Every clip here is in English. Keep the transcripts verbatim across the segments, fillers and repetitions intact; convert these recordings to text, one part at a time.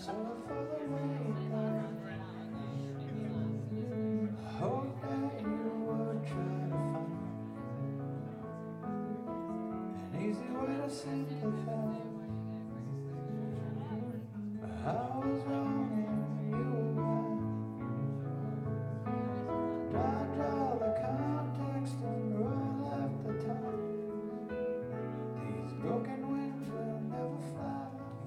Sorry for the way that I hope that you would try to find an easy way to sympathize. But I was wrong and you were right. Dodge all the context and roll off the top. These broken wings will never fly.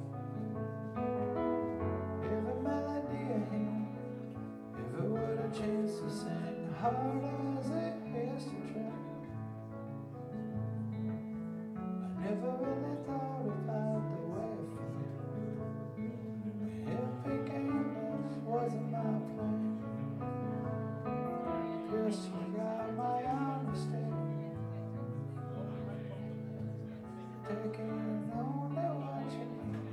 Every melody I hear, every word a chance to sing, hard as it is to try. I never really thought about the way I felt. If picking this wasn't my plan, just forgot my honesty. Taking only what you need.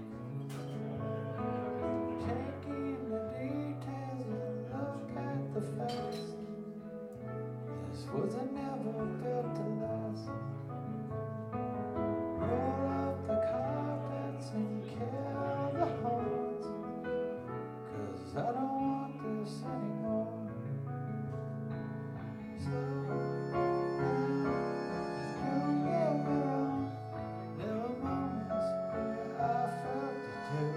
Taking the details and look at the facts. This wasn't never built to last. Roll up the carpets and kill the horns, 'cause I don't want this anymore. So don't get me wrong, there were moments where I felt it too.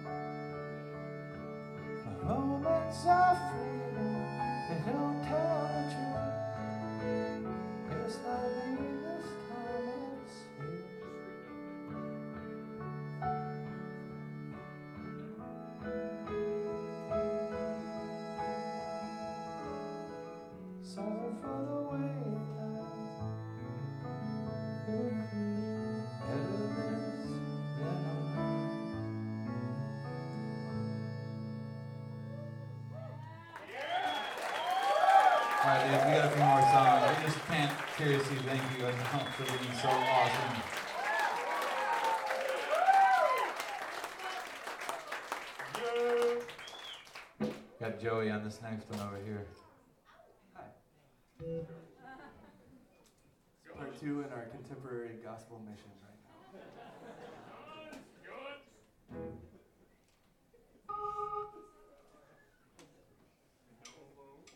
The moments of freedom, they don't tell the truth. It's not me this time, it's you. Sorry for the way that better this than I'm not. All right, Dave, we got a few more songs. We just can't seriously thank you enough for being so awesome. Got Joey on this next one over here. Hi. Part two in our contemporary gospel mission right now.